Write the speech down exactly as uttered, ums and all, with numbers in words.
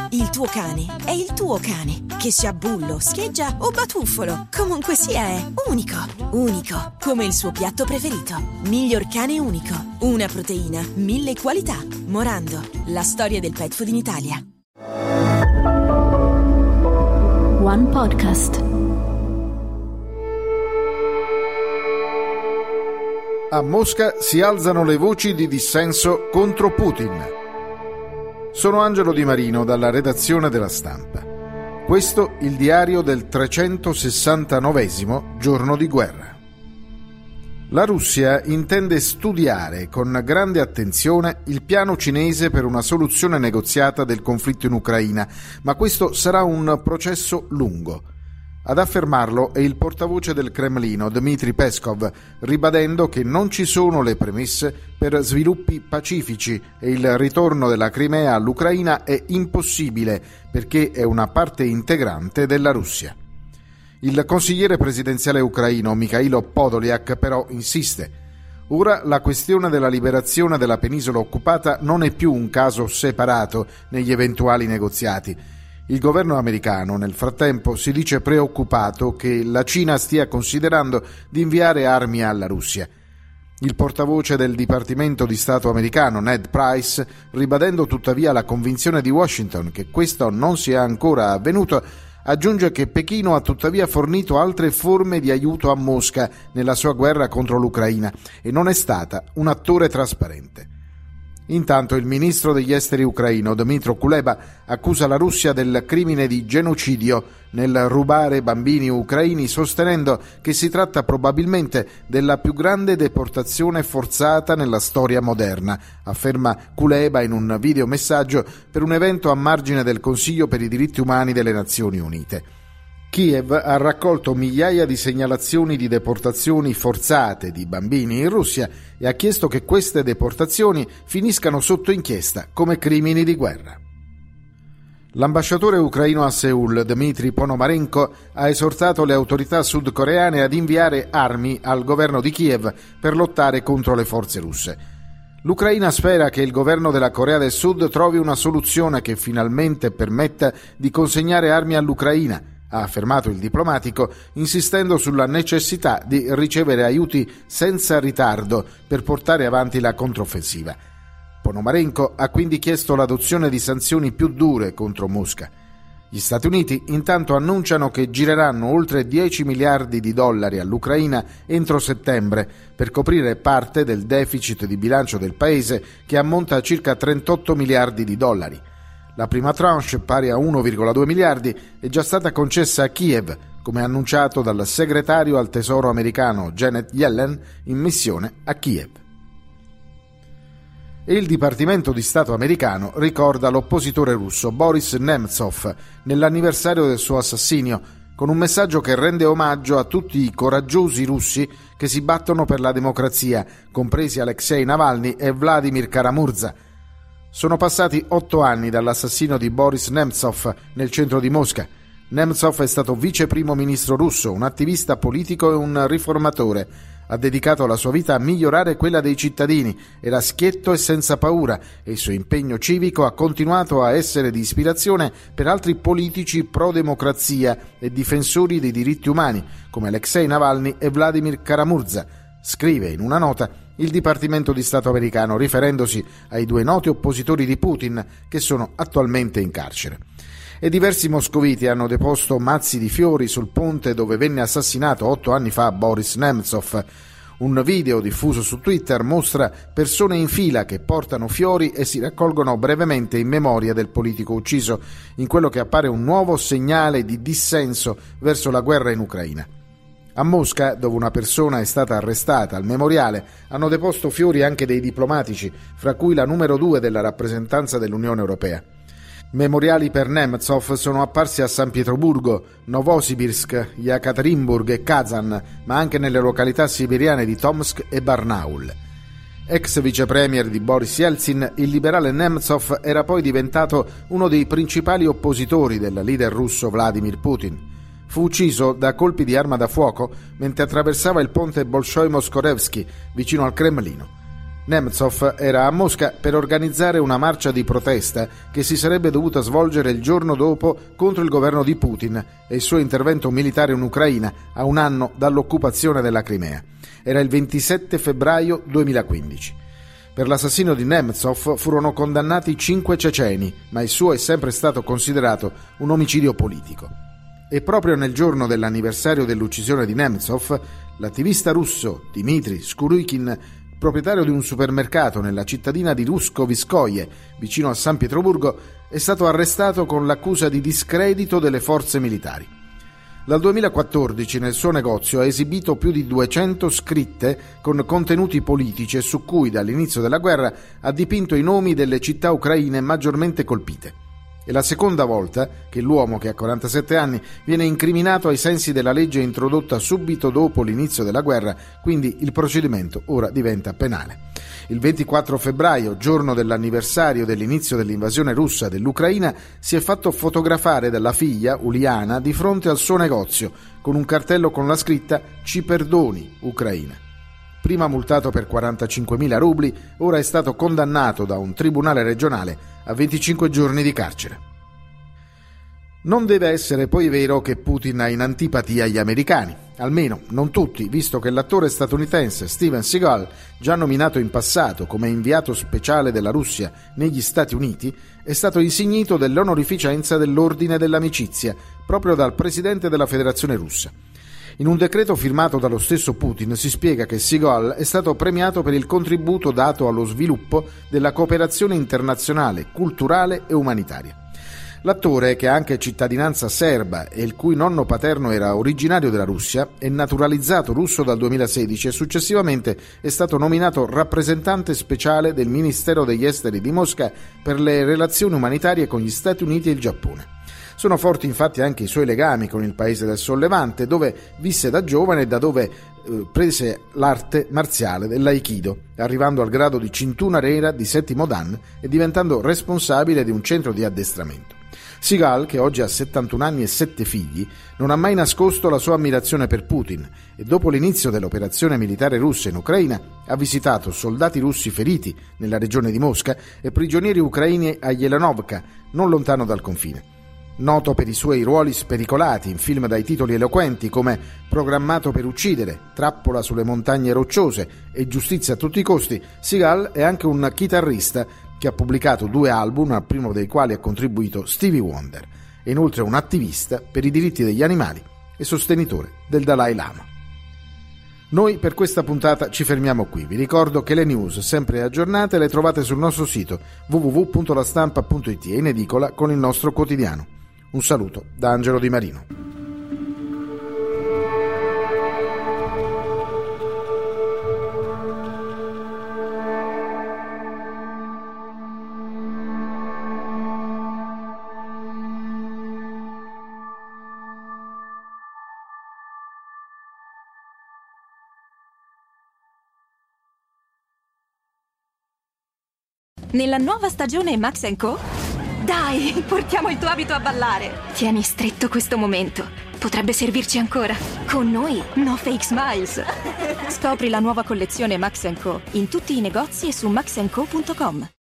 Il tuo cane è il tuo cane. Che sia bullo, scheggia o batuffolo, comunque sia è unico. Unico, come il suo piatto preferito. Miglior cane unico. Una proteina, mille qualità. Morando, la storia del pet food in Italia. One Podcast. A Mosca si alzano le voci di dissenso contro Putin. Sono Angelo Di Marino dalla redazione della Stampa. Questo il diario del trecentosessantanovesimo giorno di guerra. La Russia intende studiare con grande attenzione il piano cinese per una soluzione negoziata del conflitto in Ucraina, ma questo sarà un processo lungo. Ad affermarlo è il portavoce del Cremlino, Dmitry Peskov, ribadendo che non ci sono le premesse per sviluppi pacifici e il ritorno della Crimea all'Ucraina è impossibile perché è una parte integrante della Russia. Il consigliere presidenziale ucraino Mikhailo Podolyak però insiste. Ora la questione della liberazione della penisola occupata non è più un caso separato negli eventuali negoziati. Il governo americano, nel frattempo, si dice preoccupato che la Cina stia considerando di inviare armi alla Russia. Il portavoce del Dipartimento di Stato americano, Ned Price, ribadendo tuttavia la convinzione di Washington che questo non sia ancora avvenuto, aggiunge che Pechino ha tuttavia fornito altre forme di aiuto a Mosca nella sua guerra contro l'Ucraina e non è stata un attore trasparente. Intanto il ministro degli esteri ucraino, Dmytro Kuleba, accusa la Russia del crimine di genocidio nel rubare bambini ucraini, sostenendo che si tratta probabilmente della più grande deportazione forzata nella storia moderna, afferma Kuleba in un videomessaggio per un evento a margine del Consiglio per i diritti umani delle Nazioni Unite. Kiev ha raccolto migliaia di segnalazioni di deportazioni forzate di bambini in Russia e ha chiesto che queste deportazioni finiscano sotto inchiesta come crimini di guerra. L'ambasciatore ucraino a Seul, Dmitry Ponomarenko, ha esortato le autorità sudcoreane ad inviare armi al governo di Kiev per lottare contro le forze russe. L'Ucraina spera che il governo della Corea del Sud trovi una soluzione che finalmente permetta di consegnare armi all'Ucraina, ha affermato il diplomatico, insistendo sulla necessità di ricevere aiuti senza ritardo per portare avanti la controffensiva. Ponomarenko ha quindi chiesto l'adozione di sanzioni più dure contro Mosca. Gli Stati Uniti intanto annunciano che gireranno oltre dieci miliardi di dollari all'Ucraina entro settembre per coprire parte del deficit di bilancio del paese che ammonta a circa trentotto miliardi di dollari. La prima tranche, pari a uno virgola due miliardi, è già stata concessa a Kiev, come annunciato dal segretario al Tesoro americano Janet Yellen in missione a Kiev. E il Dipartimento di Stato americano ricorda l'oppositore russo Boris Nemtsov nell'anniversario del suo assassinio, con un messaggio che rende omaggio a tutti i coraggiosi russi che si battono per la democrazia, compresi Alexei Navalny e Vladimir Kara-Murza. Sono passati otto anni dall'assassinio di Boris Nemtsov nel centro di Mosca. Nemtsov è stato vice primo ministro russo, un attivista politico e un riformatore. Ha dedicato la sua vita a migliorare quella dei cittadini, era schietto e senza paura e il suo impegno civico ha continuato a essere di ispirazione per altri politici pro-democrazia e difensori dei diritti umani, come Alexei Navalny e Vladimir Kara-Murza, scrive in una nota il Dipartimento di Stato americano, riferendosi ai due noti oppositori di Putin che sono attualmente in carcere. E diversi moscoviti hanno deposto mazzi di fiori sul ponte dove venne assassinato otto anni fa Boris Nemtsov. Un video diffuso su Twitter mostra persone in fila che portano fiori e si raccolgono brevemente in memoria del politico ucciso, in quello che appare un nuovo segnale di dissenso verso la guerra in Ucraina. A Mosca, dove una persona è stata arrestata al memoriale, hanno deposto fiori anche dei diplomatici, fra cui la numero due della rappresentanza dell'Unione Europea. Memoriali per Nemtsov sono apparsi a San Pietroburgo, Novosibirsk, Yekaterinburg e Kazan, ma anche nelle località siberiane di Tomsk e Barnaul. Ex vicepremier di Boris Yeltsin, il liberale Nemtsov era poi diventato uno dei principali oppositori del leader russo Vladimir Putin. Fu ucciso da colpi di arma da fuoco mentre attraversava il ponte Bolshoi Moskorevsky vicino al Cremlino. Nemtsov era a Mosca per organizzare una marcia di protesta che si sarebbe dovuta svolgere il giorno dopo contro il governo di Putin e il suo intervento militare in Ucraina a un anno dall'occupazione della Crimea. Era il ventisette febbraio duemilaquindici. Per l'assassinio di Nemtsov furono condannati cinque ceceni, ma il suo è sempre stato considerato un omicidio politico. E proprio nel giorno dell'anniversario dell'uccisione di Nemtsov, l'attivista russo Dmitry Skurykin, proprietario di un supermercato nella cittadina di Ruskoviskoye, vicino a San Pietroburgo, è stato arrestato con l'accusa di discredito delle forze militari. Dal duemilaquattordici nel suo negozio ha esibito più di duecento scritte con contenuti politici su cui dall'inizio della guerra ha dipinto i nomi delle città ucraine maggiormente colpite. È la seconda volta che l'uomo, che ha quarantasette anni, viene incriminato ai sensi della legge introdotta subito dopo l'inizio della guerra, quindi il procedimento ora diventa penale. Il ventiquattro febbraio, giorno dell'anniversario dell'inizio dell'invasione russa dell'Ucraina, si è fatto fotografare dalla figlia, Uliana, di fronte al suo negozio, con un cartello con la scritta «Ci perdoni, Ucraina». Prima multato per quarantacinquemila rubli, ora è stato condannato da un tribunale regionale a venticinque giorni di carcere. Non deve essere poi vero che Putin ha in antipatia gli americani, almeno non tutti, visto che l'attore statunitense Steven Seagal, già nominato in passato come inviato speciale della Russia negli Stati Uniti, è stato insignito dell'onorificenza dell'Ordine dell'Amicizia proprio dal presidente della Federazione Russa. In un decreto firmato dallo stesso Putin si spiega che Seagal è stato premiato per il contributo dato allo sviluppo della cooperazione internazionale, culturale e umanitaria. L'attore, che ha anche cittadinanza serba e il cui nonno paterno era originario della Russia, è naturalizzato russo dal duemilasedici e successivamente è stato nominato rappresentante speciale del Ministero degli Esteri di Mosca per le relazioni umanitarie con gli Stati Uniti e il Giappone. Sono forti infatti anche i suoi legami con il paese del Sollevante, dove visse da giovane e da dove eh, prese l'arte marziale dell'Aikido, arrivando al grado di cintura nera di settimo dan e diventando responsabile di un centro di addestramento. Seagal, che oggi ha settantuno anni e sette figli, non ha mai nascosto la sua ammirazione per Putin e dopo l'inizio dell'operazione militare russa in Ucraina ha visitato soldati russi feriti nella regione di Mosca e prigionieri ucraini a Jelenovka, non lontano dal confine. Noto per i suoi ruoli spericolati in film dai titoli eloquenti come Programmato per uccidere, Trappola sulle montagne rocciose e Giustizia a tutti i costi, Seagal è anche un chitarrista che ha pubblicato due album, al primo dei quali ha contribuito Stevie Wonder, e inoltre un attivista per i diritti degli animali e sostenitore del Dalai Lama. Noi per questa puntata ci fermiamo qui. Vi ricordo che le news sempre aggiornate le trovate sul nostro sito w w w punto la stampa punto i t e in edicola con il nostro quotidiano. Un saluto da Angelo Di Marino. Nella nuova stagione Max and Co? Dai, portiamo il tuo abito a ballare. Tieni stretto questo momento. Potrebbe servirci ancora. Con noi, no fake smiles. Scopri la nuova collezione Max and Co in tutti i negozi e su max and co punto com.